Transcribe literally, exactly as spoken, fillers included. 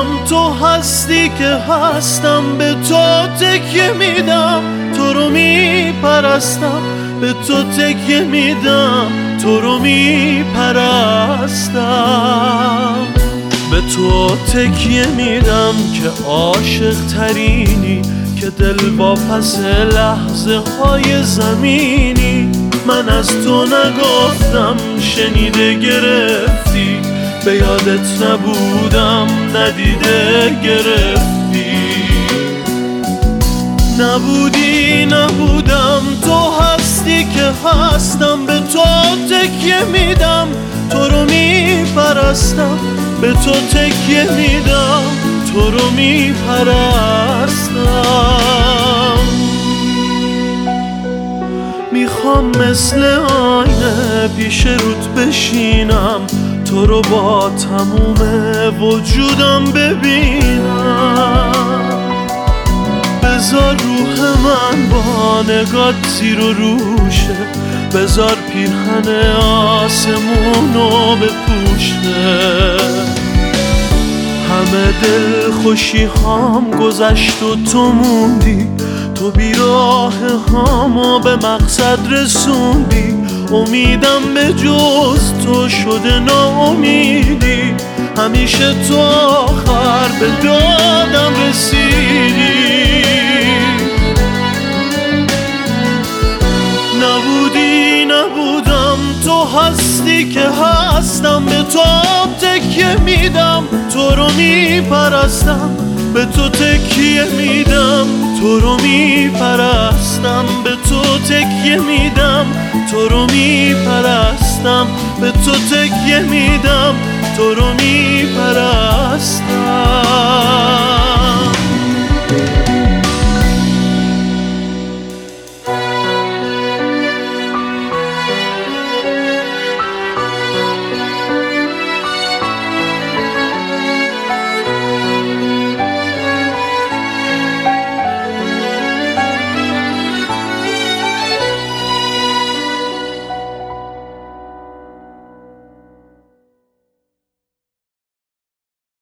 میدم، تو هستی که هستم، به تو تکیه میدم، تو رو میپرستم، به تو تکیه میدم، تو رو میپرستم. به تو تکیه میدم که عاشق ترینی، که دل با پس لحظه های زمینی. من از تو نگفتم شنیده گرفتی، به یادت نبودم ندیده گرفتی. نبودی نبودم، تو هستی که هستم، به تو تکیه میدم، تو رو میپرستم، به تو تکیه میدم، تو رو میپرستم. میخوام مثل آینه پیش روت بشینم، تو رو با تموم وجودم ببینم. بذار روح من با نگات زیر و روشه، بذار پیرهن آسمونو بپوشه. همه دل خوشی هام گذشت و تو موندی، تو بیراه هامو به مقصد رسوندی. امیدم به جز تو شده ناامیدی، همیشه تو آخر به دادم رسیدی. نبودی نبودم، تو هستی که هستم، به تو تکیه میدم، تو رو میپرستم، به تو تکیه میدم، تو رو میپرستم، به تو تکیه میدم، تو رو میپرستم، به تو تکیه میدم، تو رو میپرستم.